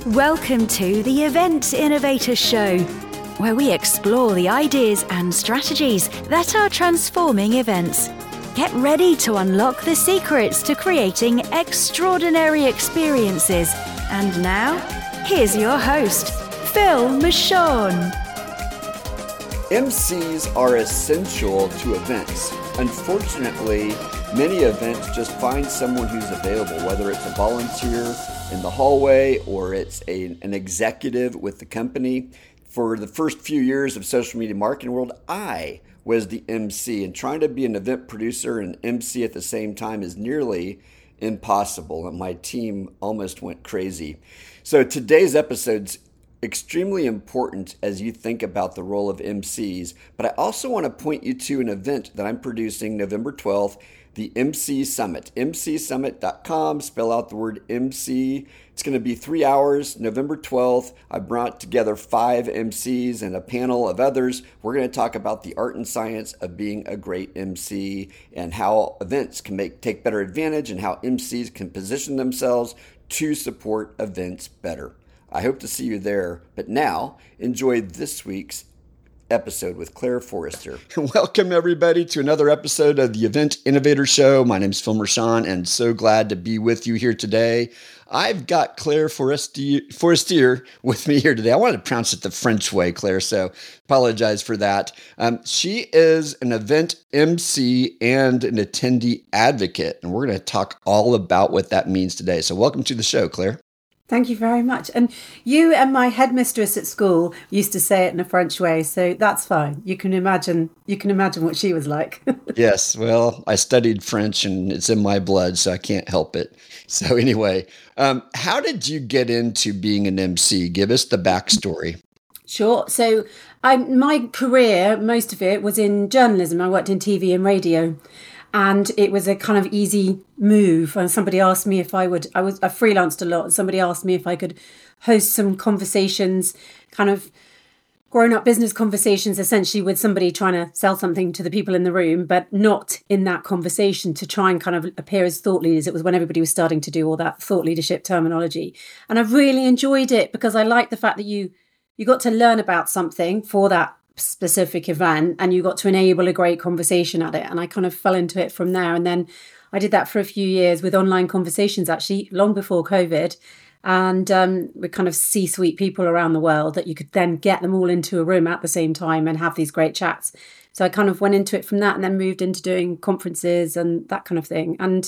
Welcome to the Event Innovator Show, where we explore the ideas and strategies that are transforming events. Get ready to unlock the secrets to creating extraordinary experiences. And now, here's your host, Phil Michon. MCs are essential to events. Unfortunately, many events just find someone who's available, whether it's a volunteer in the hallway or it's an executive with the company. For the first few years of social media marketing world, I was the MC, and trying to be an event producer and MC at the same time is nearly impossible, and my team almost went crazy. So today's episode's extremely important as you think about the role of MCs, but I also want to point you to an event that I'm producing November 12th, the MC Summit, mcsummit.com, spell out the word MC. It's going to be 3 hours, November 12th. I brought together 5 MCs and a panel of others. We're going to talk about the art and science of being a great MC and how events can take better advantage and how MCs can position themselves to support events better. I hope to see you there, but now enjoy this week's episode with Claire Forrester. Welcome everybody to another episode of the Event Innovator Show. My name is Phil Mershon and so glad to be with you here today. I've got Claire Forrester with me here today. I wanted to pronounce it the French way, Claire, so apologize for that. She is an event MC and an attendee advocate, and we're going to talk all about what that means today. So welcome to the show, Claire. Thank you very much. And you and my headmistress at school used to say it in a French way, so that's fine. You can imagine what she was like. Yes, well, I studied French and it's in my blood, so I can't help it. So anyway, how did you get into being an MC? Give us the backstory. Sure. So my career, most of it was in journalism. I worked in TV and radio. And it was a kind of easy move. And somebody asked me I freelanced a lot. And somebody asked me if I could host some conversations, kind of grown-up business conversations, essentially with somebody trying to sell something to the people in the room, but not in that conversation, to try and kind of appear as thought leaders. It was when everybody was starting to do all that thought leadership terminology. And I really enjoyed it because I liked the fact that you got to learn about something for that specific event and you got to enable a great conversation at it, and I kind of fell into it from there. And then I did that for a few years with online conversations, actually long before COVID, and with kind of C-suite people around the world that you could then get them all into a room at the same time and have these great chats. So I kind of went into it from that and then moved into doing conferences and that kind of thing, and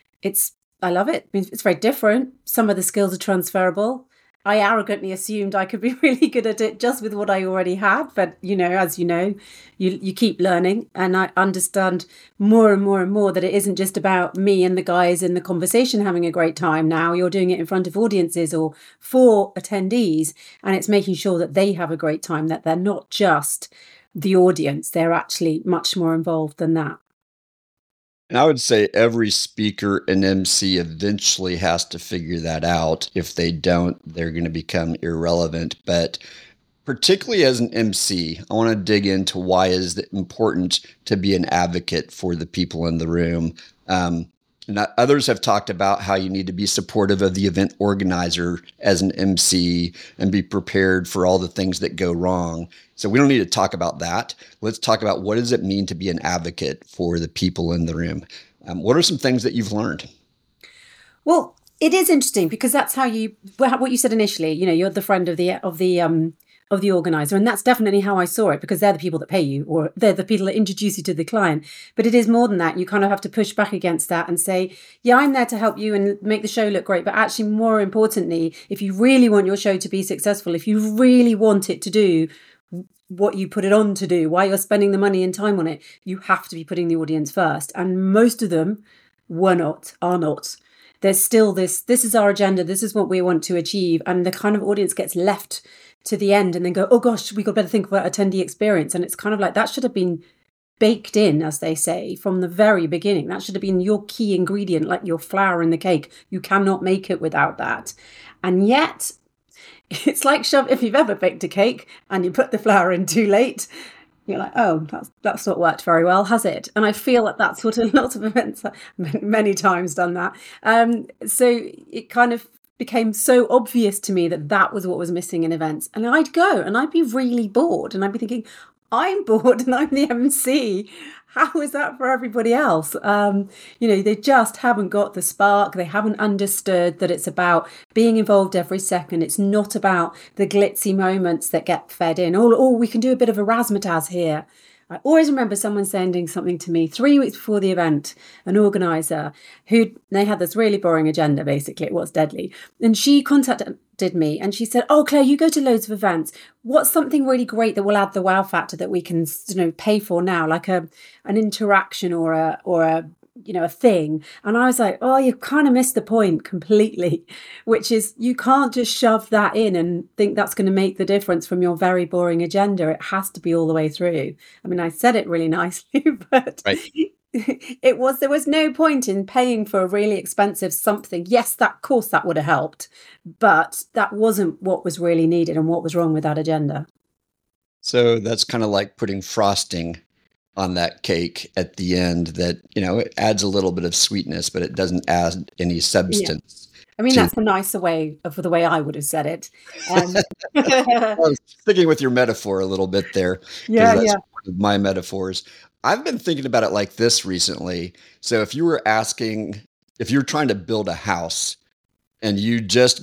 I love it. It's very different. Some of the skills are transferable. I arrogantly assumed I could be really good at it just with what I already had. But, as you know, you keep learning. And I understand more and more and more that it isn't just about me and the guys in the conversation having a great time. Now you're doing it in front of audiences or for attendees. And it's making sure that they have a great time, that they're not just the audience. They're actually much more involved than that. And I would say every speaker and MC eventually has to figure that out. If they don't, they're going to become irrelevant. But particularly as an MC, I want to dig into why is it important to be an advocate for the people in the room. And others have talked about how you need to be supportive of the event organizer as an MC and be prepared for all the things that go wrong. So we don't need to talk about that. Let's talk about what does it mean to be an advocate for the people in the room. What are some things that you've learned? Well, it is interesting because that's how what you said initially. You're the friend of the organizer, and that's definitely how I saw it, because they're the people that pay you, or they're the people that introduce you to the client. But it is more than that. You kind of have to push back against that and say, yeah, I'm there to help you and make the show look great. But actually, more importantly, if you really want your show to be successful, if you really want it to do what you put it on to do, why you're spending the money and time on it, you have to be putting the audience first. And most of them are not. There's still this is our agenda, this is what we want to achieve. And the kind of audience gets left to the end and then go, oh gosh, we got better think about attendee experience. And it's kind of like that should have been baked in, as they say, from the very beginning. That should have been your key ingredient, like your flour in the cake. You cannot make it without that. And yet it's like if you've ever baked a cake and you put the flour in too late, you're like, oh, that's not worked very well, has it? And I feel like that's what a lot of events, many times done that. So it kind of became so obvious to me that that was what was missing in events. And I'd go and I'd be really bored and I'd be thinking, I'm bored and I'm the MC. How is that for everybody else? They just haven't got the spark. They haven't understood that it's about being involved every second. It's not about the glitzy moments that get fed in. Oh, we can do a bit of a razzmatazz here. I always remember someone sending something to me 3 weeks before the event, an organizer they had this really boring agenda, basically. It was deadly. And she contacted me and she said, "Oh, Claire, you go to loads of events. What's something really great that will add the wow factor that we can, pay for now, like an interaction or a thing?" And I was like, "Oh, you kind of missed the point completely," which is you can't just shove that in and think that's going to make the difference from your very boring agenda. It has to be all the way through. I mean, I said it really nicely, but right. There was no point in paying for a really expensive something. Yes, of course that would have helped, but that wasn't what was really needed and what was wrong with that agenda. So that's kind of like putting frosting on that cake at the end that, it adds a little bit of sweetness, but it doesn't add any substance. Yeah. I mean, that's a nicer way of the way I would have said it. Well, sticking with your metaphor a little bit there. Yeah. One of my metaphors. I've been thinking about it like this recently. So if you're trying to build a house and you just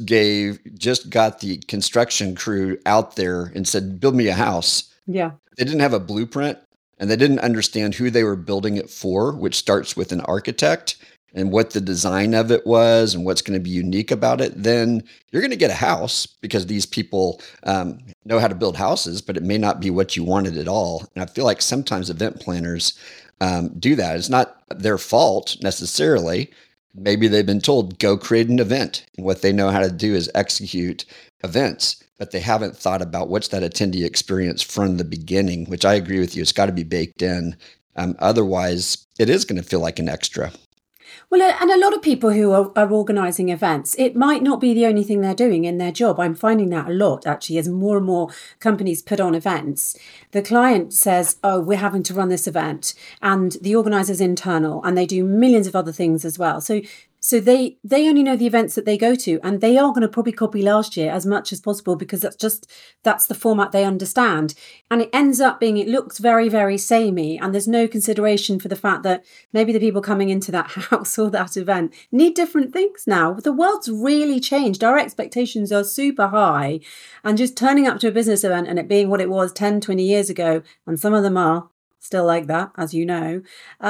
got the construction crew out there and said, "Build me a house." Yeah. They didn't have a blueprint and they didn't understand who they were building it for, which starts with an architect and what the design of it was and what's going to be unique about it. Then you're going to get a house because these people know how to build houses, but it may not be what you wanted at all. And I feel like sometimes event planners do that. It's not their fault necessarily. Maybe they've been told, go create an event. And what they know how to do is execute events, but they haven't thought about what's that attendee experience from the beginning, which I agree with you. It's got to be baked in. Otherwise, it is going to feel like an extra. Well, and a lot of people who are organising events, it might not be the only thing they're doing in their job. I'm finding that a lot, actually, as more and more companies put on events. The client says, "Oh, we're having to run this event," and the organiser's internal, and they do millions of other things as well. So they only know the events that they go to, and they are going to probably copy last year as much as possible because that's the format they understand. And it ends up being, it looks very, very samey, and there's no consideration for the fact that maybe the people coming into that house or that event need different things now. The world's really changed. Our expectations are super high, and just turning up to a business event and it being what it was 10, 20 years ago, and some of them are still like that, as you know,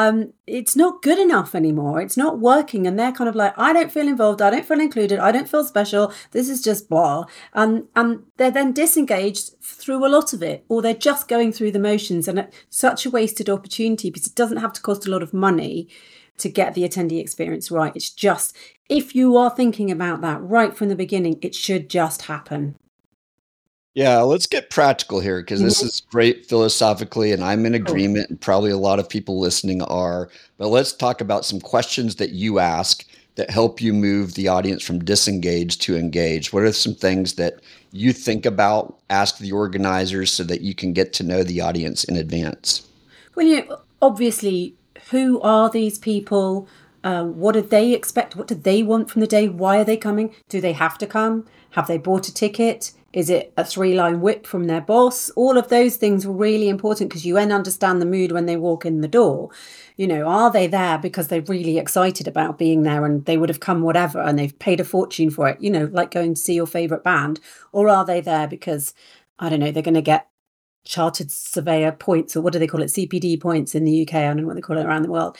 it's not good enough anymore. It's not working. And they're kind of like, I don't feel involved. I don't feel included. I don't feel special. This is just blah. And they're then disengaged through a lot of it, or they're just going through the motions. And it's such a wasted opportunity because it doesn't have to cost a lot of money to get the attendee experience right. It's just, if you are thinking about that right from the beginning, it should just happen. Yeah, let's get practical here because this is great philosophically, and I'm in agreement, and probably a lot of people listening are. But let's talk about some questions that you ask that help you move the audience from disengaged to engaged. What are some things that you think about, ask the organizers so that you can get to know the audience in advance? Well, obviously, who are these people? What do they expect? What do they want from the day? Why are they coming? Do they have to come? Have they bought a ticket? Is it a 3-line whip from their boss? All of those things are really important because you then understand the mood when they walk in the door. Are they there because they're really excited about being there and they would have come whatever and they've paid a fortune for it, like going to see your favourite band? Or are they there because, I don't know, they're going to get chartered surveyor points, or what do they call it? CPD points in the UK. I don't know what they call it around the world.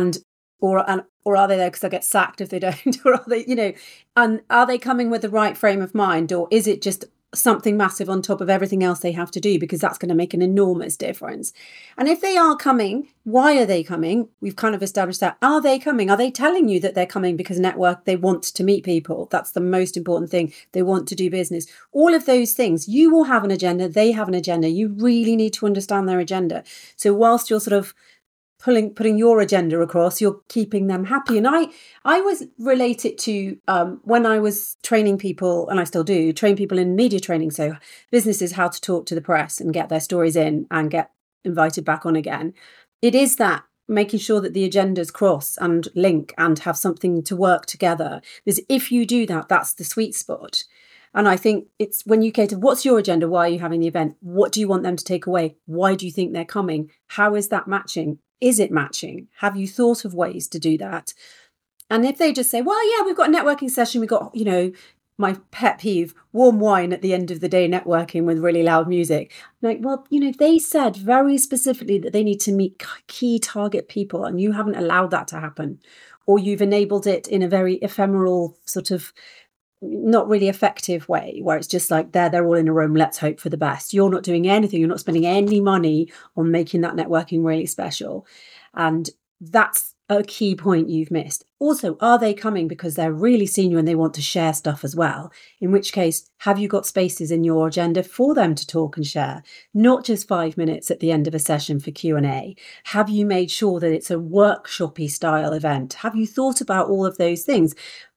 Or are they there because they'll get sacked if they don't? Or are they, and are they coming with the right frame of mind? Or is it just something massive on top of everything else they have to do? Because that's going to make an enormous difference. And if they are coming, why are they coming? We've kind of established that. Are they coming? Are they telling you that they're coming because they want to meet people? That's the most important thing. They want to do business. All of those things. You will have an agenda. They have an agenda. You really need to understand their agenda. So whilst you're sort of putting your agenda across, you're keeping them happy. And I always relate it to when I was training people, and I still do, train people in media training. So businesses, how to talk to the press and get their stories in and get invited back on again. It is that making sure that the agendas cross and link and have something to work together. Because if you do that, that's the sweet spot. And I think it's when you cater, what's your agenda? Why are you having the event? What do you want them to take away? Why do you think they're coming? How is that matching? Is it matching? Have you thought of ways to do that? And if they just say, well, yeah, we've got a networking session, we've got, my pet peeve, warm wine at the end of the day, networking with really loud music. Like, well, they said very specifically that they need to meet key target people, and you haven't allowed that to happen. Or you've enabled it in a very ephemeral sort of not really effective way, where it's just like they're all in a room, let's hope for the best. You're not doing anything, you're not spending any money on making that networking really special. And that's a key point you've missed. Also, are they coming because they're really senior and they want to share stuff as well? In which case, have you got spaces in your agenda for them to talk and share? Not just 5 minutes at the end of a session for Q&A. Have you made sure that it's a workshop-y style event? Have you thought about all of those things?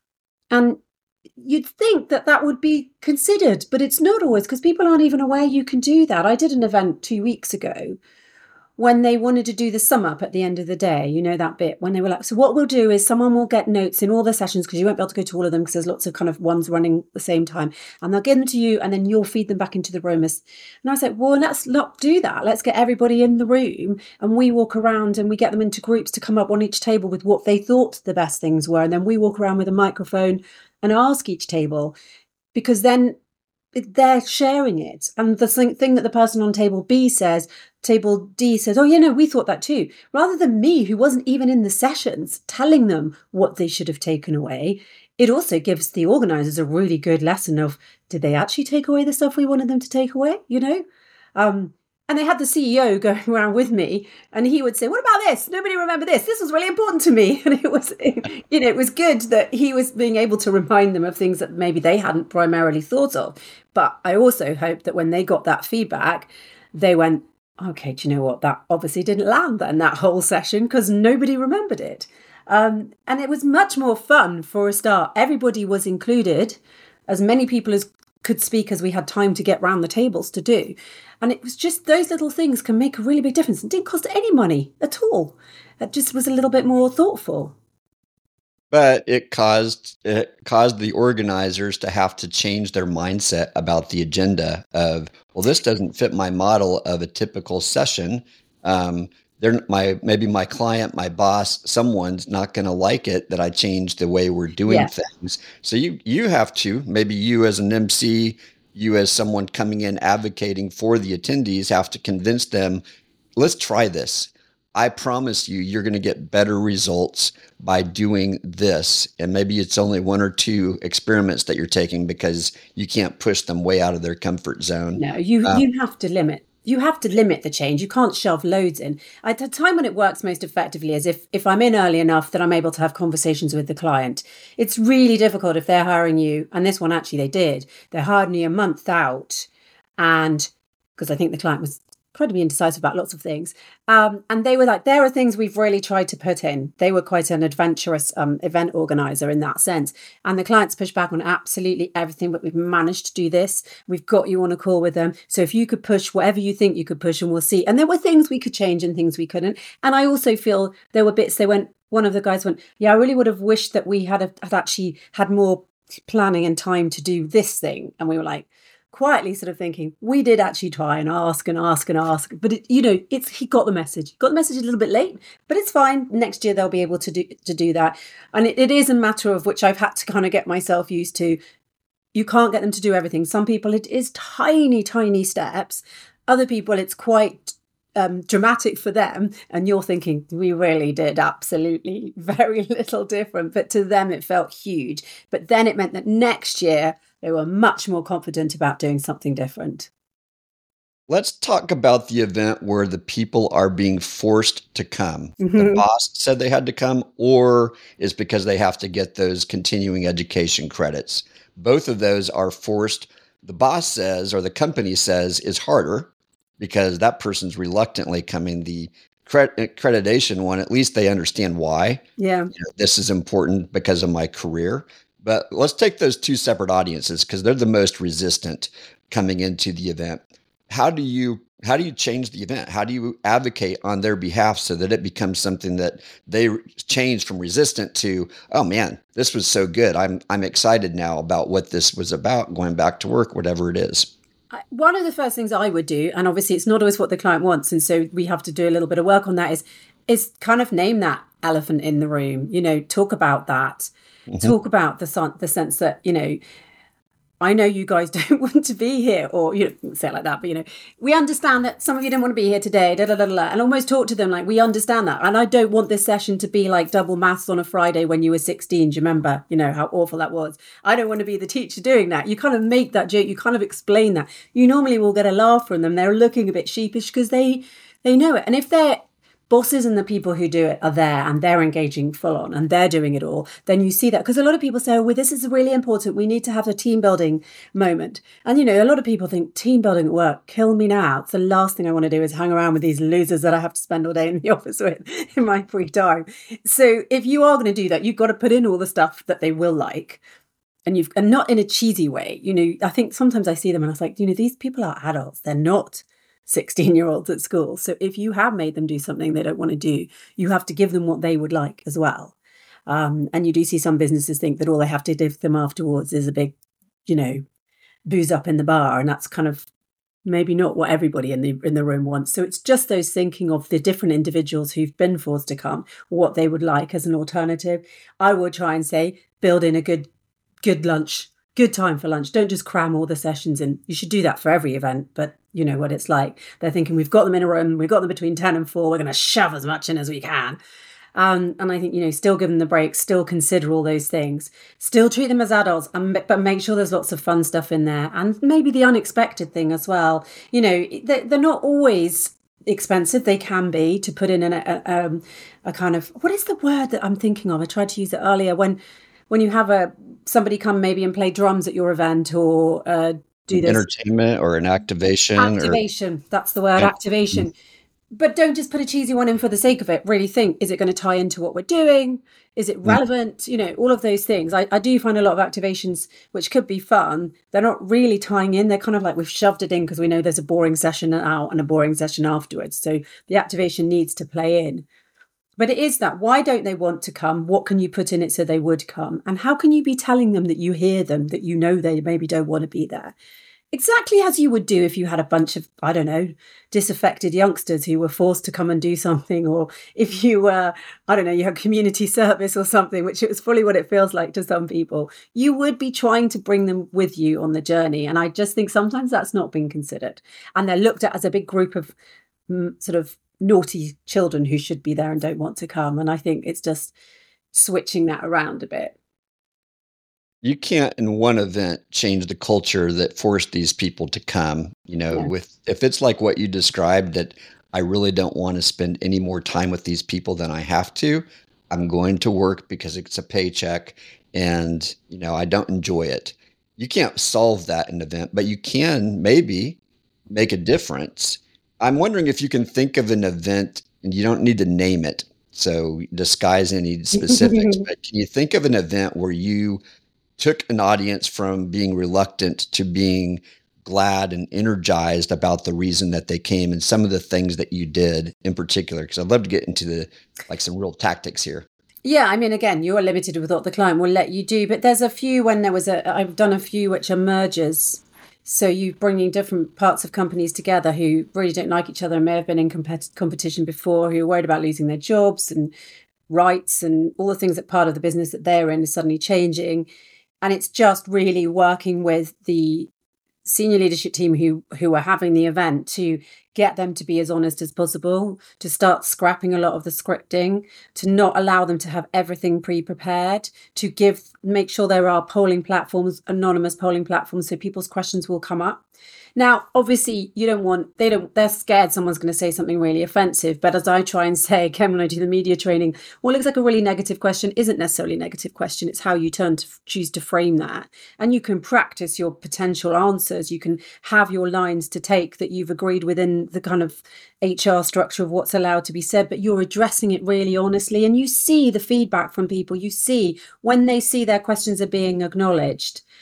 And you'd think that would be considered, but it's not always, because people aren't even aware you can do that. I did an event 2 weeks ago when they wanted to do the sum up at the end of the day, that bit when they were like, so what we'll do is someone will get notes in all the sessions, because you won't be able to go to all of them because there's lots of kind of ones running at the same time, and they'll give them to you and then you'll feed them back into the room. And I was like, well, let's not do that. Let's get everybody in the room and we walk around and we get them into groups to come up on each table with what they thought the best things were. And then we walk around with a microphone and ask each table, because then they're sharing it. And the thing that the person on table B says, table D says, oh, we thought that too. Rather than me, who wasn't even in the sessions, telling them what they should have taken away, it also gives the organisers a really good lesson of, did they actually take away the stuff we wanted them to take away? And they had the CEO going around with me, and he would say, what about this? Nobody remember this. This was really important to me. And it was, it was good that he was being able to remind them of things that maybe they hadn't primarily thought of. But I also hope that when they got that feedback, they went, okay, do you know what? That obviously didn't land then, that whole session, because nobody remembered it. And it was much more fun for a start. Everybody was included, as many people as could speak as we had time to get round the tables to do. And it was just those little things can make a really big difference. It didn't cost any money at all. It just was a little bit more thoughtful. But it caused the organizers to have to change their mindset about the agenda of, well, this doesn't fit my model of a typical session. Maybe my client, my boss, someone's not going to like it that I change the way we're doing things. So you have to, maybe you as an MC, you as someone coming in advocating for the attendees, have to convince them, let's try this. I promise you're going to get better results by doing this. And maybe it's only 1 or 2 experiments that you're taking because you can't push them way out of their comfort zone. No, you have to limit. You have to limit the change. You can't shove loads in. At the time when it works most effectively is if I'm in early enough that I'm able to have conversations with the client. It's really difficult if they're hiring you, and this one actually they did. They hired me a month out, and because I think the client was incredibly indecisive about lots of things. And they were like, there are things we've really tried to put in. They were quite an adventurous event organizer in that sense. And the clients pushed back on absolutely everything, but we've managed to do this. We've got you on a call with them. So if you could push whatever you think you could push, and we'll see. And there were things we could change and things we couldn't. And I also feel there were bits one of the guys went, yeah, I really would have wished that we had actually had more planning and time to do this thing. And we were like, quietly sort of thinking, we did actually try and ask, but he got the message. Got the message a little bit late, but it's fine. Next year they'll be able to do that. And it is a matter of which I've had to kind of get myself used to. You can't get them to do everything. Some people it is tiny, tiny steps. Other people it's quite dramatic for them, and you're thinking, we really did absolutely very little different, but to them it felt huge. But then it meant that next year they were much more confident about doing something different. Let's talk about the event where the people are being forced to come. Mm-hmm. The boss said they had to come, or is because they have to get those continuing education credits. Both of those are forced. The boss says, or the company says, is harder because that person's reluctantly coming. The accreditation one, at least they understand why. Yeah. This is important because of my career. But let's take those 2 separate audiences because they're the most resistant coming into the event. How do you How do you change the event? How do you advocate on their behalf so that it becomes something that they change from resistant to, oh man, this was so good. I'm excited now about what this was about, going back to work, whatever it is. One of the first things I would do, and obviously it's not always what the client wants, and so we have to do a little bit of work on that, is kind of name that elephant in the room. Talk about that. Talk about the sense that, I know you guys don't want to be here, or say it like that, but we understand that some of you don't want to be here today, and almost talk to them like, we understand that, and I don't want this session to be like double maths on a Friday when you were 16. Do you remember, how awful that was? I don't want to be the teacher doing that. You kind of make that joke, you kind of explain that. You normally will get a laugh from them. They're looking a bit sheepish because they know it, and if they're bosses and the people who do it are there and they're engaging full on and they're doing it all, then you see that. Because a lot of people say, well, this is really important. We need to have a team building moment. And, a lot of people think team building at work, kill me now. It's the last thing I want to do is hang around with these losers that I have to spend all day in the office with in my free time. So if you are going to do that, you've got to put in all the stuff that they will like. And not in a cheesy way. I think sometimes I see them and I was like, these people are adults. They're not 16-year-olds at school. So if you have made them do something they don't want to do, you have to give them what they would like as well. And you do see some businesses think that all they have to give them afterwards is a big, booze up in the bar. And that's kind of maybe not what everybody in the room wants. So it's just those thinking of the different individuals who've been forced to come, what they would like as an alternative. I would try and say, build in a good lunch, good time for lunch. Don't just cram all the sessions in. You should do that for every event, but you know what it's like. They're thinking, we've got them in a room, we've got them between 10 and 4, we're going to shove as much in as we can. And I think, still give them the break, still consider all those things, still treat them as adults, but make sure there's lots of fun stuff in there. And maybe the unexpected thing as well. They're not always expensive. They can be, to put in a kind of, what is the word that I'm thinking of? I tried to use it earlier. When you have somebody come maybe and play drums at your event, or do this entertainment or an activation. That's the word, activation. But don't just put a cheesy one in for the sake of it. Really think, is it going to tie into what we're doing? Is it relevant? All of those things. I do find a lot of activations, which could be fun, they're not really tying in. They're kind of like, we've shoved it in because we know there's a boring session out and a boring session afterwards. So the activation needs to play in. But it is that, why don't they want to come? What can you put in it so they would come? And how can you be telling them that you hear them, that they maybe don't want to be there? Exactly as you would do if you had a bunch of, I don't know, disaffected youngsters who were forced to come and do something, or if you were, you had community service or something, which it was fully what it feels like to some people. You would be trying to bring them with you on the journey. And I just think sometimes that's not been considered. And they're looked at as a big group of sort of naughty children who should be there and don't want to come. And I think it's just switching that around a bit. You can't in one event change the culture that forced these people to come, if it's like what you described, that I really don't want to spend any more time with these people than I have to. I'm going to work because it's a paycheck and, I don't enjoy it. You can't solve that in an event, but you can maybe make a difference. I'm wondering if you can think of an event, and you don't need to name it, so disguise any specifics, but can you think of an event where you took an audience from being reluctant to being glad and energized about the reason that they came, and some of the things that you did in particular? Because I'd love to get into some real tactics here. Yeah, again, you are limited with what the client will let you do, but there's a few I've done a few which are mergers. So you're bringing different parts of companies together who really don't like each other and may have been in competition before, who are worried about losing their jobs and rights and all the things that part of the business that they're in is suddenly changing. And it's just really working with the senior leadership team who are having the event to get them to be as honest as possible, to start scrapping a lot of the scripting, to not allow them to have everything pre-prepared, to make sure there are polling platforms, anonymous polling platforms, so people's questions will come up. Now, obviously, they're scared someone's going to say something really offensive. But as I try and say, again, when I do the media training, what looks like a really negative question isn't necessarily a negative question. It's how you choose to frame that. And you can practice your potential answers. You can have your lines to take that you've agreed within the kind of HR structure of what's allowed to be said, but you're addressing it really honestly. And you see the feedback from people. You see when they see their questions are being acknowledged.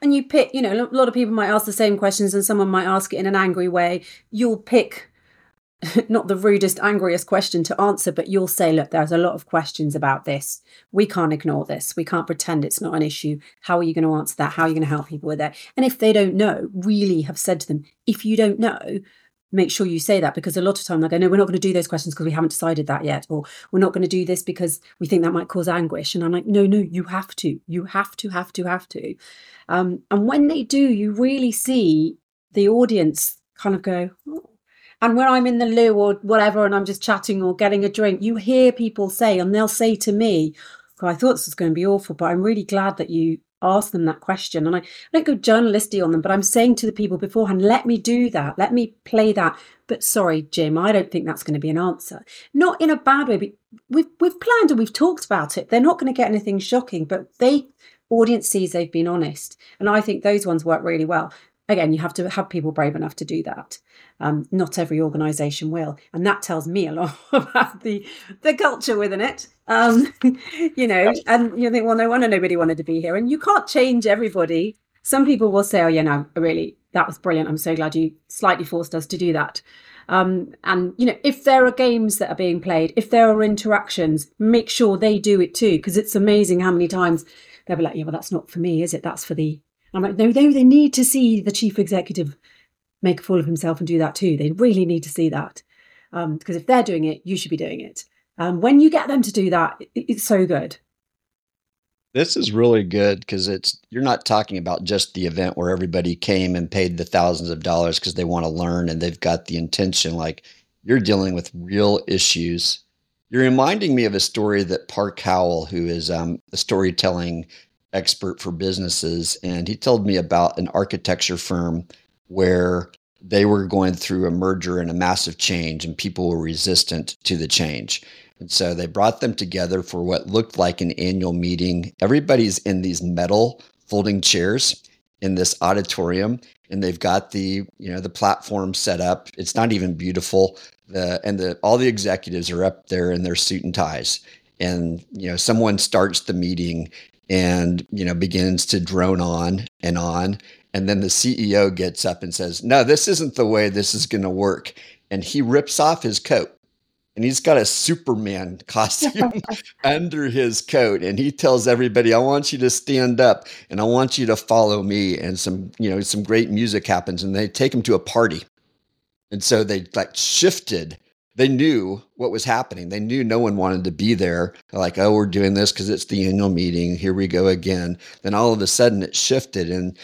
And you pick, a lot of people might ask the same questions and someone might ask it in an angry way. You'll pick not the rudest, angriest question to answer, but you'll say, look, there's a lot of questions about this. We can't ignore this. We can't pretend it's not an issue. How are you going to answer that? How are you going to help people with that? And if they don't know, really have said to them, if you don't know, make sure you say that, because a lot of time they go, no, we're not going to do those questions because we haven't decided that yet. Or we're not going to do this because we think that might cause anguish. And I'm like, no, you have to. You have to. And when they do, you really see the audience kind of go, oh. And when I'm in the loo or whatever, and I'm just chatting or getting a drink, you hear people say, and they'll say to me, God, I thought this was going to be awful, but I'm really glad that you asked them that question. And I don't go journalisty on them, but I'm saying to the people beforehand, let me do that. Let me play that. But sorry, Jim, I don't think that's going to be an answer. Not in a bad way, but we've planned and we've talked about it. They're not going to get anything shocking, but audience sees they've been honest. And I think those ones work really well. Again, you have to have people brave enough to do that. Not every organisation will. And that tells me a lot about the culture within it. And you think, well, no wonder nobody wanted to be here. And you can't change everybody. Some people will say, oh, yeah, no, really, that was brilliant. I'm so glad you slightly forced us to do that. And, if there are games that are being played, if there are interactions, make sure they do it too. Because it's amazing how many times they'll be like, yeah, well, that's not for me, is it? That's for the... I'm like, no, they need to see the chief executive make a fool of himself and do that too. They really need to see that. Because if they're doing it, you should be doing it. When you get them to do that, it's so good. This is really good because you're not talking about just the event where everybody came and paid the thousands of dollars because they want to learn and they've got the intention. Like, you're dealing with real issues. You're reminding me of a story that Park Howell, who is a storytelling expert for businesses, and he told me about an architecture firm where they were going through a merger and a massive change, and people were resistant to the change. And so they brought them together for what looked like an annual meeting. Everybody's in these metal folding chairs in this auditorium, and they've got the platform set up. It's not even beautiful. All the executives are up there in their suit and ties. And, someone starts the meeting and, begins to drone on. And then the CEO gets up and says, no, this isn't the way this is going to work. And he rips off his coat. And he's got a Superman costume under his coat. And he tells everybody, I want you to stand up and I want you to follow me. And some great music happens, and they take him to a party. And so they shifted. They knew what was happening. They knew no one wanted to be there. They're like, oh, we're doing this because it's the annual meeting. Here we go again. Then all of a sudden it shifted. And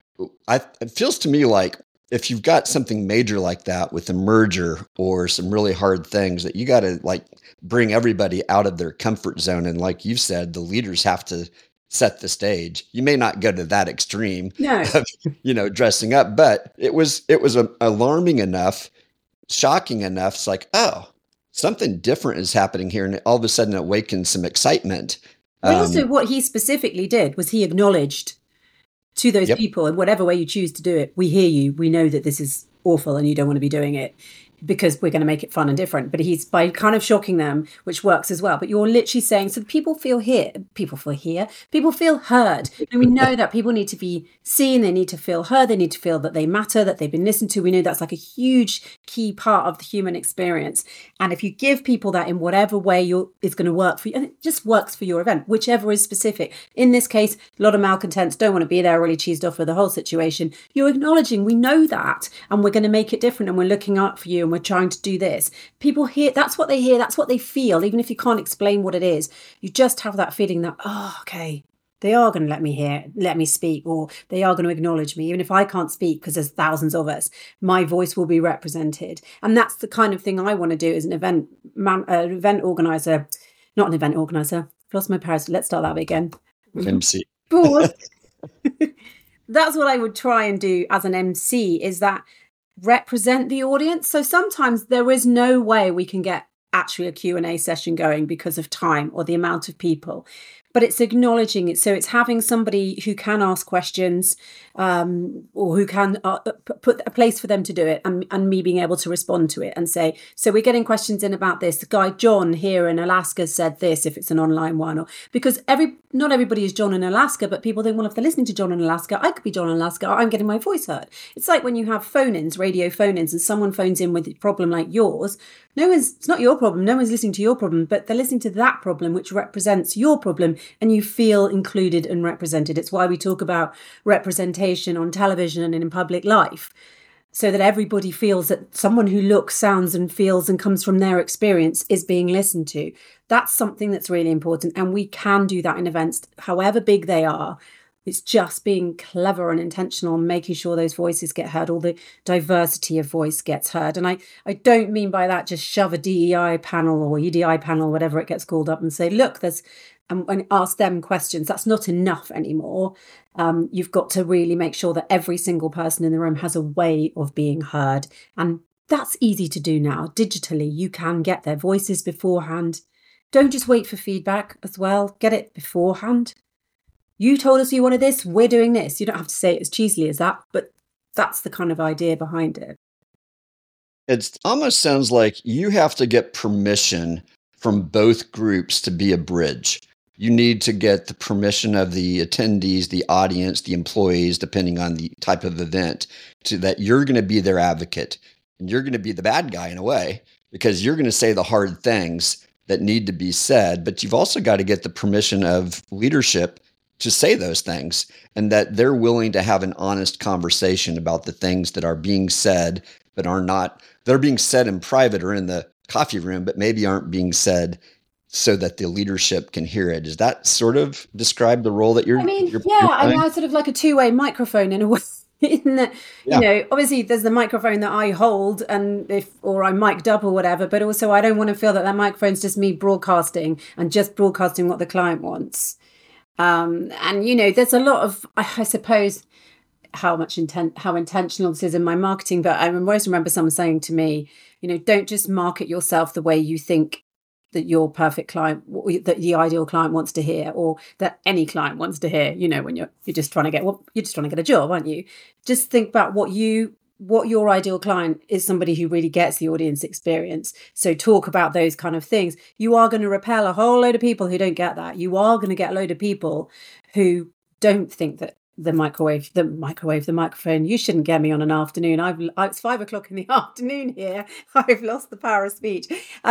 it feels to me like if you've got something major like that with a merger or some really hard things, that you got to bring everybody out of their comfort zone. And like you've said, the leaders have to set the stage. You may not go to that extreme of, dressing up, but it was alarming enough, shocking enough. It's like, oh, something different is happening here. And all of a sudden it awakens some excitement. But also what he specifically did was he acknowledged to those people, in whatever way you choose to do it, we hear you. We know that this is awful and you don't want to be doing it because we're going to make it fun and different. But he's by kind of shocking them, which works as well. But you're literally saying, so people feel heard. And we know that people need to be seen. They need to feel heard. They need to feel that they matter, that they've been listened to. We know that's like a huge key part of the human experience. And if you give people that in whatever way it's going to work for you, and it just works for your event, whichever is specific. In this case, a lot of malcontents don't want to be there, really cheesed off with the whole situation. You're acknowledging, we know that, and we're going to make it different, and we're looking out for you, and we're trying to do this. People that's what they hear, that's what they feel, even if you can't explain what it is. You just have that feeling that, oh, okay, they are going to let me speak, or they are going to acknowledge me. Even if I can't speak because there's thousands of us, my voice will be represented. And that's the kind of thing I want to do as an event organizer, not an event organizer. I've lost my Paris. Let's start that again. MC. That's what I would try and do as an MC, is that represent the audience. So sometimes there is no way we can get actually a Q&A session going because of time or the amount of people. but it's acknowledging it. So it's having somebody who can ask questions, or who can put a place for them to do it, and me being able to respond to it and say, so we're getting questions in about this. The guy John here in Alaska said this, if it's an online one, or because not everybody is John in Alaska, but people think, well, if they're listening to John in Alaska, I could be John in Alaska. I'm getting my voice heard. It's like when you have phone-ins, radio phone-ins, and someone phones in with a problem like yours. It's not your problem. No one's listening to your problem, but they're listening to that problem, which represents your problem, and you feel included and represented. It's why we talk about representation on television and in public life, so that everybody feels that someone who looks, sounds and feels and comes from their experience is being listened to. That's something that's really important. And we can do that in events, however big they are. It's just being clever and intentional and making sure those voices get heard, all the diversity of voice gets heard. And I don't mean by that just shove a DEI panel or EDI panel, whatever it gets called up, and say, look, and ask them questions. That's not enough anymore. You've got to really make sure that every single person in the room has a way of being heard. And that's easy to do now. Digitally, you can get their voices beforehand. Don't just wait for feedback as well. Get it beforehand. You told us you wanted this, we're doing this. You don't have to say it as cheesily as that, but that's the kind of idea behind it. It almost sounds like you have to get permission from both groups to be a bridge. You need to get the permission of the attendees, the audience, the employees, depending on the type of event, to that you're going to be their advocate. And you're going to be the bad guy in a way, because you're going to say the hard things that need to be said. But you've also got to get the permission of leadership to say those things, and that they're willing to have an honest conversation about the things that are being said, but are not, they're being said in private or in the coffee room, but maybe aren't being said so that the leadership can hear it. Does that sort of describe the role that you're playing? I'm sort of like a two-way microphone in a way. In that, obviously there's the microphone that I hold, or I'm mic'd up or whatever, but also I don't want to feel that microphone's just me broadcasting and just broadcasting what the client wants. And there's a lot of, I suppose, how intentional this is in my marketing. But I always remember someone saying to me, don't just market yourself the way you think that your perfect client, that the ideal client wants to hear, or that any client wants to hear. When you're just trying to get a job, aren't you? Just think about what your ideal client is, somebody who really gets the audience experience. So talk about those kind of things. You are going to repel a whole load of people who don't get that. You are going to get a load of people who don't think that the microphone, you shouldn't get me on an afternoon. It's 5 o'clock in the afternoon here. I've lost the power of speech.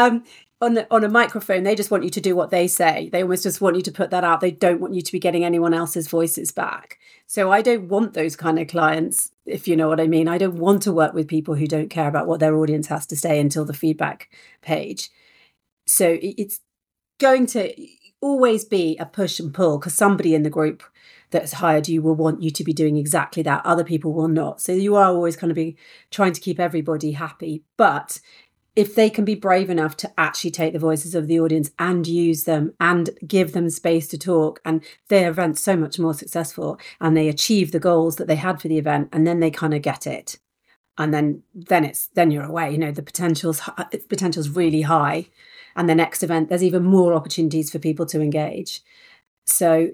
On a microphone, they just want you to do what they say. They almost just want you to put that out. They don't want you to be getting anyone else's voices back. So I don't want those kind of clients, if you know what I mean. I don't want to work with people who don't care about what their audience has to say until the feedback page. So it's going to always be a push and pull, because somebody in the group that's hired you will want you to be doing exactly that. Other people will not. So you are always going to be trying to keep everybody happy. But if they can be brave enough to actually take the voices of the audience and use them and give them space to talk, and their event's so much more successful, and they achieve the goals that they had for the event, and then they kind of get it. And then you're away. The potential's really high. And the next event, there's even more opportunities for people to engage. So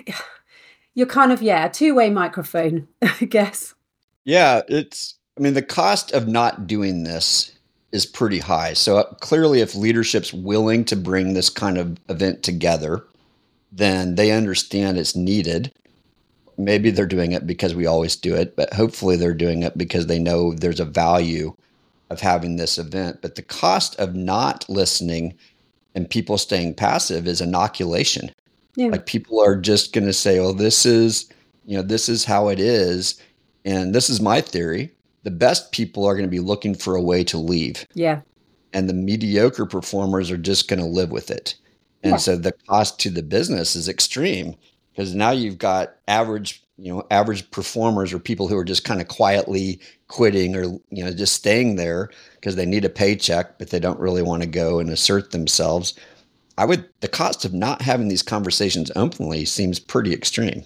you're kind of, a two-way microphone, I guess. Yeah, the cost of not doing this is pretty high. So clearly, if leadership's willing to bring this kind of event together, then they understand it's needed. Maybe they're doing it because we always do it, but hopefully they're doing it because they know there's a value of having this event. But the cost of not listening and people staying passive is inoculation. Yeah. Like, people are just going to say, "Oh, this is how it is, and this is my theory." The best people are going to be looking for a way to leave. Yeah. And the mediocre performers are just going to live with it. And so the cost to the business is extreme, because now you've got average performers, or people who are just kind of quietly quitting, or, just staying there because they need a paycheck, but they don't really want to go and assert themselves. The cost of not having these conversations openly seems pretty extreme.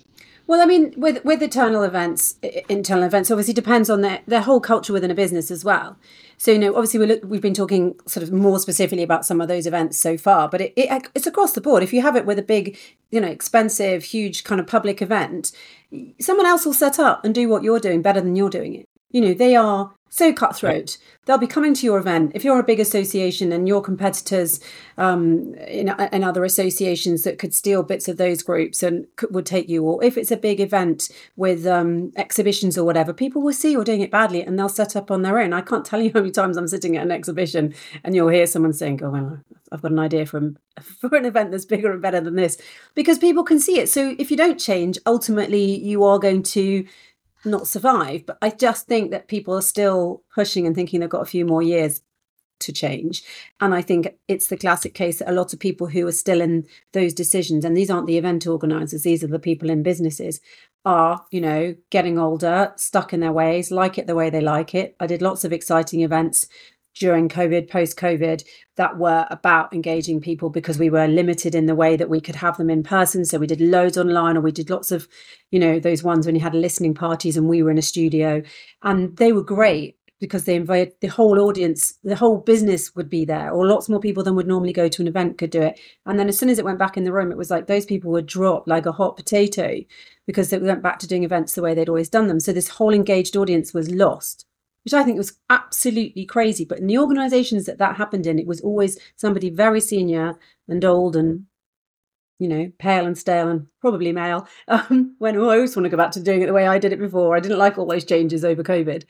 Well, I mean, with internal events, obviously depends on their whole culture within a business as well. So, obviously we've been talking sort of more specifically about some of those events so far, but it's across the board. If you have it with a big, expensive, huge kind of public event, someone else will set up and do what you're doing better than you're doing it. They are so cutthroat. They'll be coming to your event. If you're a big association and your competitors in other associations that could steal bits of those groups and would take you, or if it's a big event with exhibitions or whatever, people will see you're doing it badly and they'll set up on their own. I can't tell you how many times I'm sitting at an exhibition and you'll hear someone saying, "Oh, well, I've got an idea for an event that's bigger and better than this," because people can see it. So if you don't change, ultimately you are going to not survive. But I just think that people are still pushing and thinking they've got a few more years to change. And I think it's the classic case that a lot of people who are still in those decisions, and these aren't the event organisers, these are the people in businesses, are, getting older, stuck in their ways, like it the way they like it. I did lots of exciting events during COVID, post-COVID, that were about engaging people because we were limited in the way that we could have them in person. So we did loads online, or we did lots of, those ones when you had listening parties and we were in a studio. And they were great because they invited the whole audience, the whole business would be there, or lots more people than would normally go to an event could do it. And then as soon as it went back in the room, it was like those people were dropped like a hot potato because they went back to doing events the way they'd always done them. So this whole engaged audience was lost, which I think was absolutely crazy. But in the organisations that happened in, it was always somebody very senior and old and, pale and stale and probably male, when I always want to go back to doing it the way I did it before. I didn't like all those changes over COVID.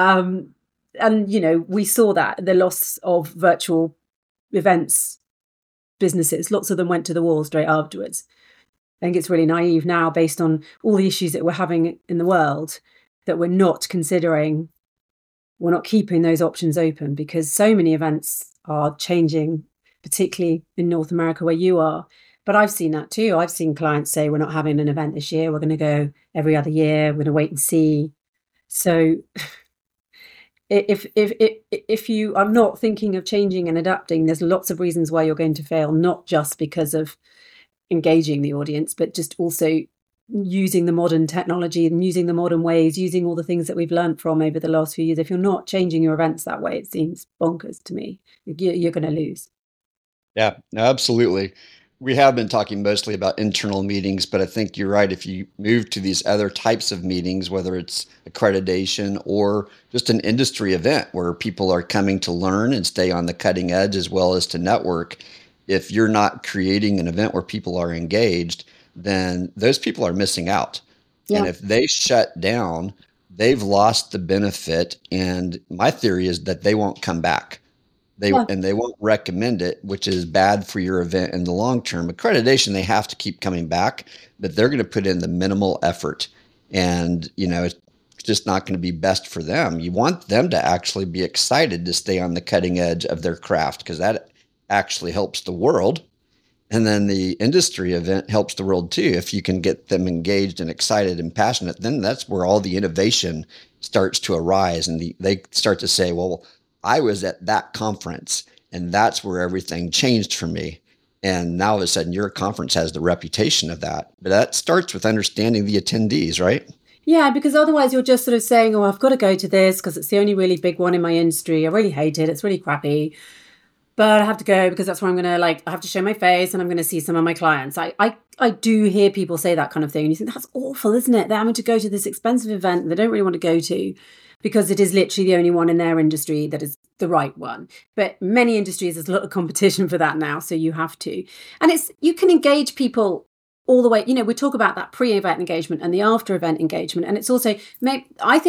And, we saw that, the loss of virtual events businesses, lots of them went to the wall straight afterwards. I think it's really naive now, based on all the issues that we're having in the world, that we're not considering, we're not keeping those options open, because so many events are changing, particularly in North America where you are. But I've seen that too. I've seen clients say, we're not having an event this year. We're going to go every other year. We're going to wait and see. So if you are not thinking of changing and adapting, there's lots of reasons why you're going to fail, not just because of engaging the audience, but just also using the modern technology and using the modern ways, using all the things that we've learned from over the last few years. If you're not changing your events that way, it seems bonkers to me. You're going to lose. Yeah, no, absolutely. We have been talking mostly about internal meetings, but I think you're right. If you move to these other types of meetings, whether it's accreditation or just an industry event where people are coming to learn and stay on the cutting edge as well as to network, if you're not creating an event where people are engaged, then those people are missing out. Yeah. And if they shut down, they've lost the benefit. And my theory is that they won't come back. And they won't recommend it, which is bad for your event in the long term. Accreditation, they have to keep coming back, but they're going to put in the minimal effort. And, it's just not going to be best for them. You want them to actually be excited to stay on the cutting edge of their craft, because that actually helps the world. And then the industry event helps the world too. If you can get them engaged and excited and passionate, then that's where all the innovation starts to arise. And they start to say, well, I was at that conference and that's where everything changed for me. And now all of a sudden your conference has the reputation of that. But that starts with understanding the attendees, right? Yeah, because otherwise you're just sort of saying, oh, I've got to go to this because it's the only really big one in my industry. I really hate it. It's really crappy. But I have to go because that's where I'm going to I have to show my face and I'm going to see some of my clients. I do hear people say that kind of thing. And you think, that's awful, isn't it? They're having to go to this expensive event they don't really want to go to because it is literally the only one in their industry that is the right one. But many industries, there's a lot of competition for that now. So you have to. And you can engage people all the way. We talk about that pre-event engagement and the after-event engagement. And it's also, I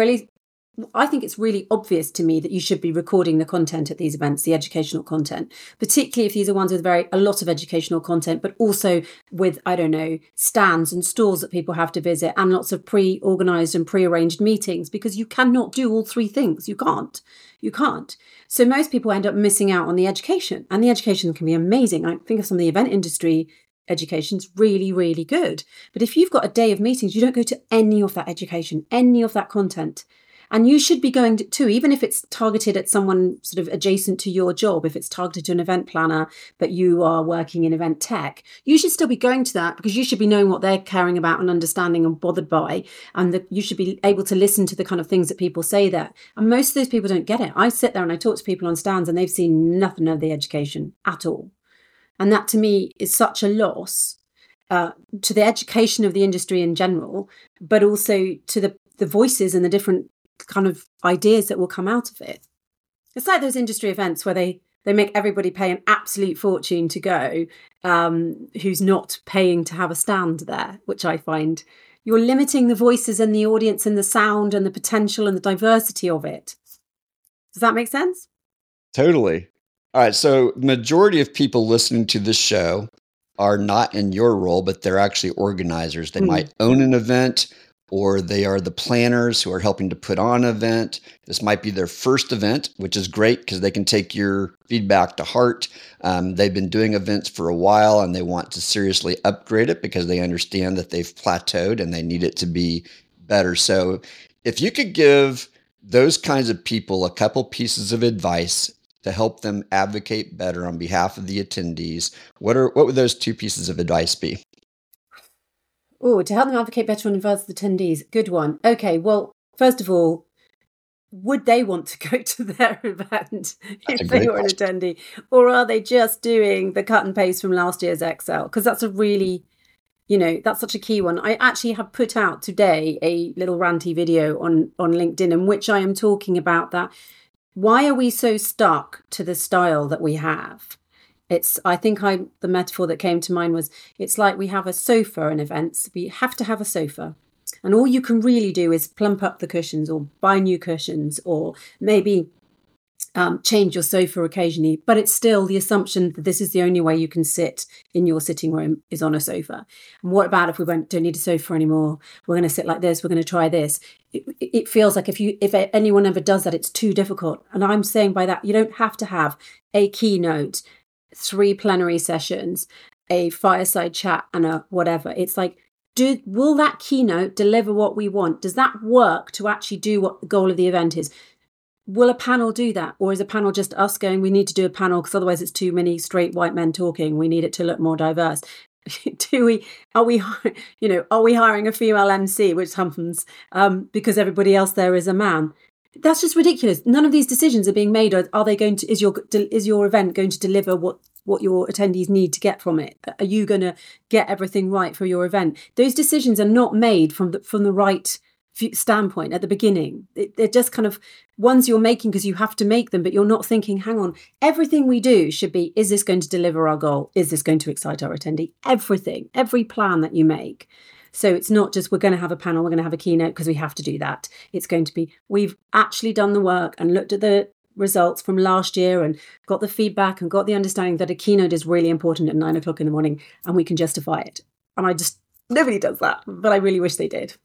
think it's really obvious to me that you should be recording the content at these events, the educational content, particularly if these are ones with a lot of educational content, but also with, stands and stalls that people have to visit and lots of pre-organized and pre-arranged meetings, because you cannot do all three things. You can't. So most people end up missing out on the education, and the education can be amazing. I think of some of the event industry education's really, really good. But if you've got a day of meetings, you don't go to any of that education, any of that content. And you should be going to, even if it's targeted at someone sort of adjacent to your job, if it's targeted to an event planner, but you are working in event tech, you should still be going to that because you should be knowing what they're caring about and understanding and bothered by. And you should be able to listen to the kind of things that people say there. And most of those people don't get it. I sit there and I talk to people on stands and they've seen nothing of the education at all. And that to me is such a loss to the education of the industry in general, but also to the voices and the different kind of ideas that will come out of it. It's like those industry events where they make everybody pay an absolute fortune to go, who's not paying to have a stand there, which I find you're limiting the voices and the audience and the sound and the potential and the diversity of it. Does that make sense? Totally. All right. So majority of people listening to this show are not in your role, but they're actually organizers. They might own an event, or they are the planners who are helping to put on an event. This might be their first event, which is great because they can take your feedback to heart. They've been doing events for a while and they want to seriously upgrade it because they understand that they've plateaued and they need it to be better. So if you could give those kinds of people a couple pieces of advice to help them advocate better on behalf of the attendees, what would those two pieces of advice be? Oh, to help them advocate better on behalf of the attendees. Good one. Okay, well, first of all, would they want to go to their event if they were an attendee? Or are they just doing the cut and paste from last year's Excel? Because that's a really, that's such a key one. I actually have put out today a little ranty video on LinkedIn in which I am talking about that. Why are we so stuck to the style that we have? The metaphor that came to mind was, it's like we have a sofa in events. We have to have a sofa. And all you can really do is plump up the cushions or buy new cushions or maybe change your sofa occasionally. But it's still the assumption that this is the only way you can sit in your sitting room is on a sofa. And what about if we don't need a sofa anymore? We're going to sit like this. We're going to try this. It feels like if anyone ever does that, it's too difficult. And I'm saying by that, you don't have to have a keynote, 3 plenary sessions, a fireside chat and a whatever. It's like, will that keynote deliver what we want? Does that work to actually do what the goal of the event is? Will a panel do that? Or is a panel just us going, we need to do a panel because otherwise it's too many straight white men talking. We need it to look more diverse. Are we hiring a female MC, which happens because everybody else there is a man? That's just ridiculous. None of these decisions are being made. Are they going to? Is your event going to deliver what your attendees need to get from it? Are you going to get everything right for your event? Those decisions are not made from the right standpoint at the beginning. They're just kind of ones you're making because you have to make them, but you're not thinking, hang on, everything we do should be, is this going to deliver our goal? Is this going to excite our attendee? Everything, every plan that you make. So it's not just we're going to have a panel, we're going to have a keynote because we have to do that. It's going to be, we've actually done the work and looked at the results from last year and got the feedback and got the understanding that a keynote is really important at 9 o'clock in the morning and we can justify it. And nobody does that, but I really wish they did.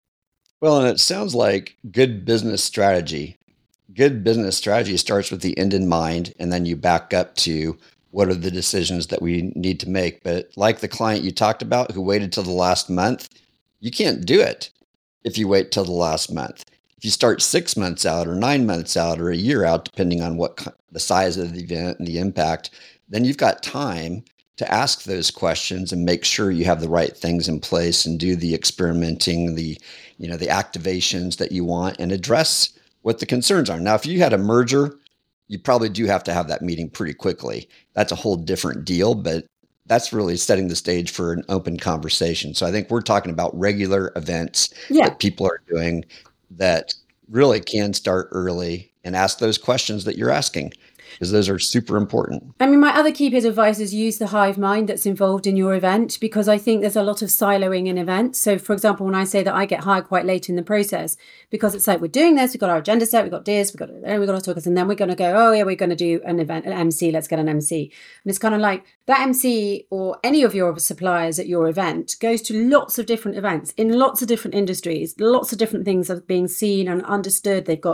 Well, and it sounds like good business strategy. Good business strategy starts with the end in mind, and then you back up to what are the decisions that we need to make. But like the client you talked about who waited till the last month, you can't do it if you wait till the last month. If you start 6 months out or 9 months out or a year out, depending on what the size of the event and the impact, then you've got time to ask those questions and make sure you have the right things in place and do the experimenting, the activations that you want and address what the concerns are. Now, if you had a merger, you probably do have to have that meeting pretty quickly. That's a whole different deal, but that's really setting the stage for an open conversation. So I think we're talking about regular events that people are doing that really can start early and ask those questions that you're asking, because those are super important. I mean, my other key piece of advice is use the hive mind that's involved in your event, because I think there's a lot of siloing in events. So, for example, when I say that I get hired quite late in the process, because it's like, we're doing this, we've got our agenda set, we've got this, we've got to talk, and then we're going to go, oh yeah, we're going to do an event, an MC, let's get an MC. And it's kind of like that MC or any of your suppliers at your event goes to lots of different events in lots of different industries, lots of different things are being seen and understood. They've got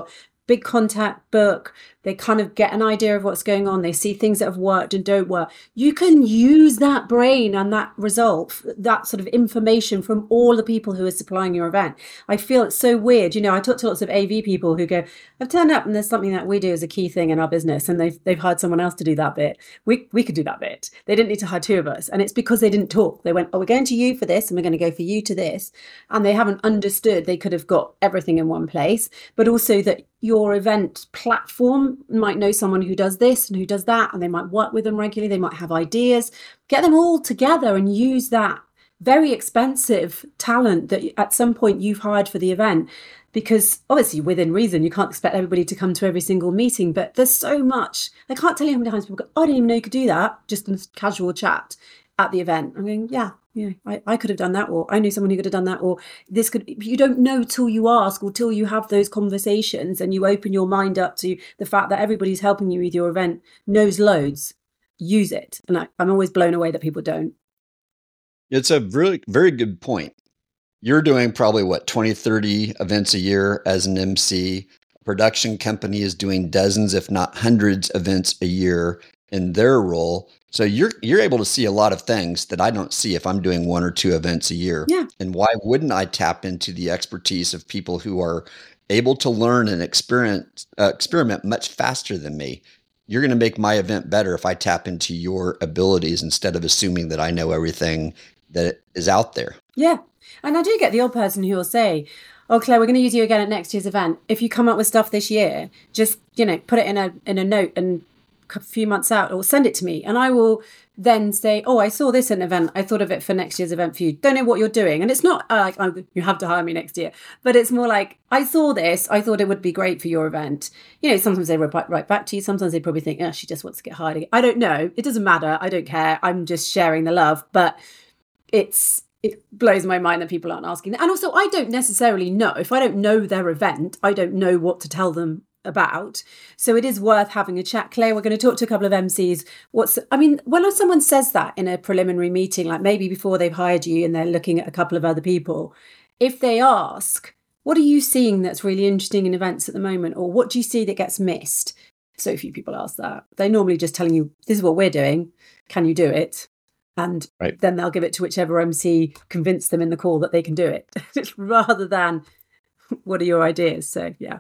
big contact book. They kind of get an idea of what's going on. They see things that have worked and don't work. You can use that brain and that result, that sort of information from all the people who are supplying your event. I feel it's so weird. I talk to lots of AV people who go, I've turned up and there's something that we do as a key thing in our business, and they've hired someone else to do that bit. We could do that bit. They didn't need to hire two of us. And it's because they didn't talk. They went, oh, we're going to you for this and we're going to go for you to this. And they haven't understood they could have got everything in one place, but also that your event platform might know someone who does this and who does that, and they might work with them regularly. They might have ideas. Get them all together and use that very expensive talent that at some point you've hired for the event. Because obviously, within reason, you can't expect everybody to come to every single meeting, but there's so much. I can't tell you how many times people go, oh, I didn't even know you could do that, just in casual chat at the event. I'm going, yeah, I could have done that, or I knew someone who could have done that, or this could. You don't know till you ask, or till you have those conversations and you open your mind up to the fact that everybody's helping you with your event knows loads. Use it. And I'm always blown away that people don't. It's a really very good point. You're doing probably 20, 30 events a year as an MC. A production company is doing dozens, if not hundreds, events a year in their role. So you're able to see a lot of things that I don't see if I'm doing one or two events a year. Yeah. And why wouldn't I tap into the expertise of people who are able to learn and experiment much faster than me? You're going to make my event better if I tap into your abilities instead of assuming that I know everything that is out there. Yeah. And I do get the odd person who will say, oh, Claire, we're going to use you again at next year's event. If you come up with stuff this year, just, put it in a note and a few months out, or send it to me. And I will then say, oh, I saw this in an event. I thought of it for next year's event for you. Don't know what you're doing. And it's not like, oh, you have to hire me next year. But it's more like, I saw this. I thought it would be great for your event. Sometimes they reply right back to you. Sometimes they probably think, oh, she just wants to get hired again. I don't know. It doesn't matter. I don't care. I'm just sharing the love. But it blows my mind that people aren't asking that. And also, I don't necessarily know. If I don't know their event, I don't know what to tell them about. So it is worth having a chat. Claire, we're going to talk to a couple of MCs. When someone says that in a preliminary meeting, like maybe before they've hired you and they're looking at a couple of other people, if they ask, what are you seeing that's really interesting in events at the moment? Or what do you see that gets missed? So few people ask that. They're normally just telling you, this is what we're doing. Can you do it? And then they'll give it to whichever MC convinced them in the call that they can do it, rather than what are your ideas? So, yeah.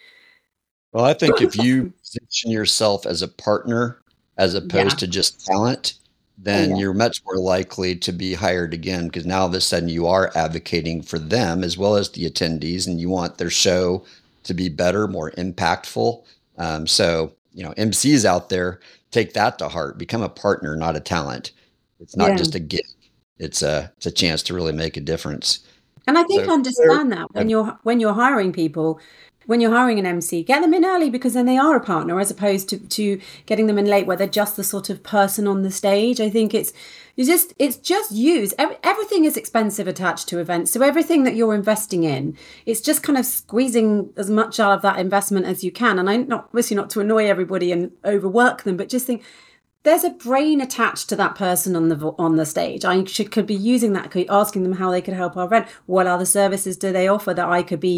Well, I think if you position yourself as a partner as opposed to just talent, then you're much more likely to be hired again, because now all of a sudden you are advocating for them as well as the attendees, and you want their show to be better, more impactful. So, MCs out there, take that to heart. Become a partner, not a talent. It's not just a gig. It's a chance to really make a difference. And I think understand that when you're hiring people, when you're hiring an MC, get them in early, because then they are a partner, as opposed to getting them in late where they're just the sort of person on the stage. I think it's just used. Everything is expensive attached to events. So everything that you're investing in, it's just kind of squeezing as much out of that investment as you can. And I'm obviously not to annoy everybody and overwork them, but just think, there's a brain attached to that person on the stage. I could be using that, asking them how they could help our event. What other services do they offer that I could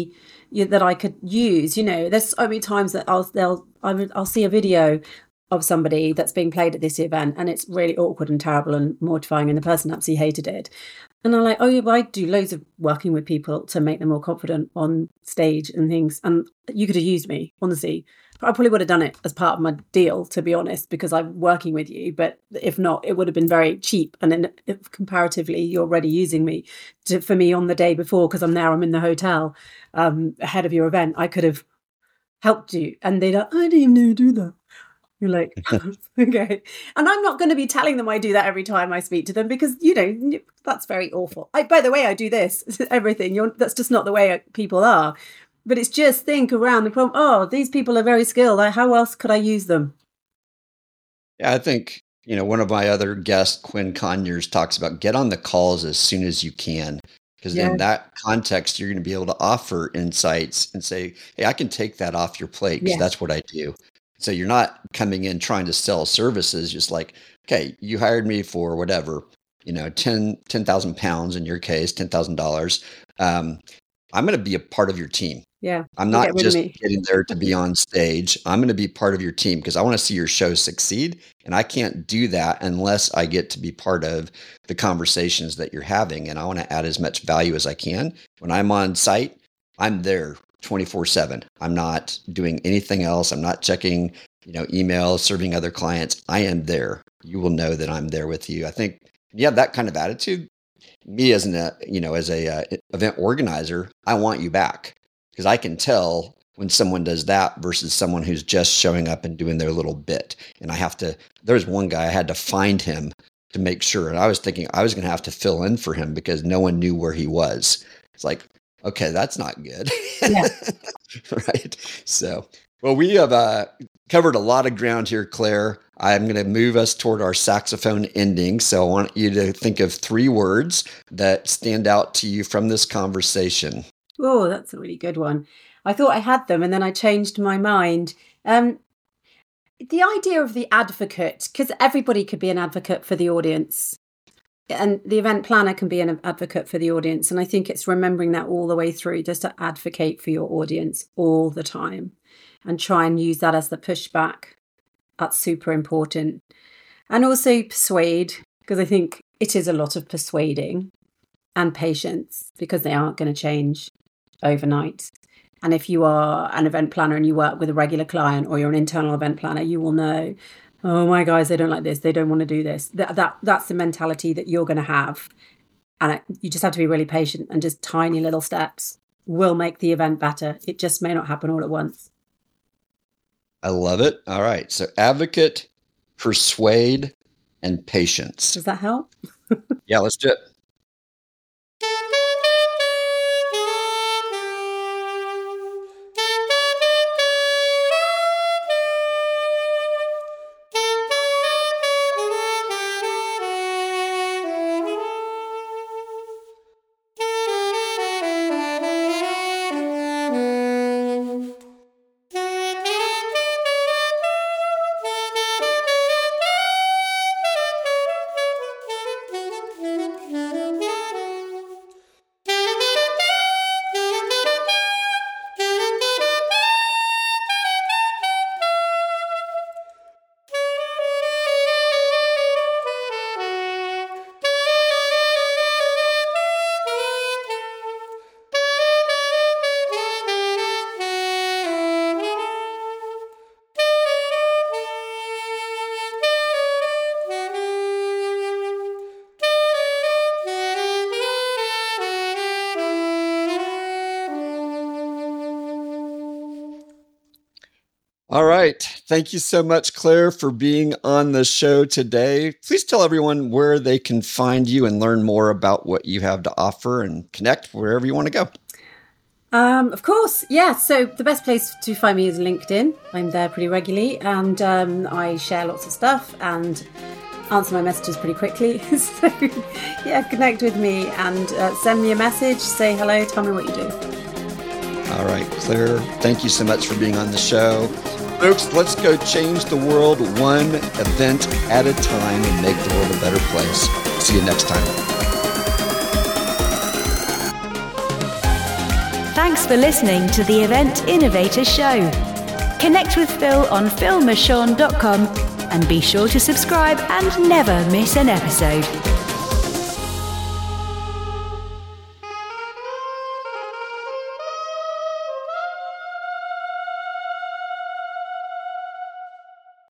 use? There's so many times that I'll see a video of somebody that's being played at this event, and it's really awkward and terrible and mortifying, and the person absolutely hated it. And I'm like, oh yeah, but I do loads of working with people to make them more confident on stage and things. And you could have used me, honestly. I probably would have done it as part of my deal, to be honest, because I'm working with you. But if not, it would have been very cheap. And then if comparatively, you're already using me for me on the day before, because I'm in the hotel ahead of your event. I could have helped you. And they'd like, I didn't even know you do that. You're like, okay. And I'm not going to be telling them I do that every time I speak to them, because, that's very awful. By the way, I do this, everything. That's just not the way people are. But it's just think around the problem. Oh, these people are very skilled. How else could I use them? Yeah, I think, one of my other guests, Quinn Conyers, talks about get on the calls as soon as you can. Because in that context, you're going to be able to offer insights and say, hey, I can take that off your plate, because that's what I do. So you're not coming in trying to sell services, just like, okay, you hired me for whatever, 10,000 pounds in your case, $10,000. I'm going to be a part of your team. Yeah. I'm not just getting there to be on stage. I'm going to be part of your team because I want to see your show succeed. And I can't do that unless I get to be part of the conversations that you're having. And I want to add as much value as I can. When I'm on site, I'm there 24/7. I'm not doing anything else. I'm not checking, emails, serving other clients. I am there. You will know that I'm there with you. I think you have that kind of attitude. Me as a event organizer, I want you back. Because I can tell when someone does that versus someone who's just showing up and doing their little bit. And there's one guy, I had to find him to make sure. And I was thinking I was going to have to fill in for him because no one knew where he was. It's like, okay, that's not good. Yeah. Right. So, well, we have covered a lot of ground here, Claire. I'm going to move us toward our saxophone ending. So I want you to think of 3 words that stand out to you from this conversation. Oh, that's a really good one. I thought I had them and then I changed my mind. The idea of the advocate, because everybody could be an advocate for the audience. And the event planner can be an advocate for the audience. And I think it's remembering that all the way through, just to advocate for your audience all the time and try and use that as the pushback. That's super important. And also persuade, because I think it is a lot of persuading and patience, because they aren't going to change overnight. And if you are an event planner and you work with a regular client or you're an internal event planner, you will know, oh my guys, they don't like this. They don't want to do this. That's the mentality that you're going to have. And you just have to be really patient, and just tiny little steps will make the event better. It just may not happen all at once. I love it. All right. So advocate, persuade, and patience. Does that help? Yeah, let's do it. All right. Thank you so much, Claire, for being on the show today. Please tell everyone where they can find you and learn more about what you have to offer and connect wherever you want to go. Of course. Yeah. So the best place to find me is LinkedIn. I'm there pretty regularly, and I share lots of stuff and answer my messages pretty quickly. So yeah, connect with me and send me a message, say hello, tell me what you do. All right, Claire, thank you so much for being on the show. Folks, let's go change the world one event at a time and make the world a better place. See you next time. Thanks for listening to the Event Innovator Show. Connect with Phil on philmershon.com and be sure to subscribe and never miss an episode.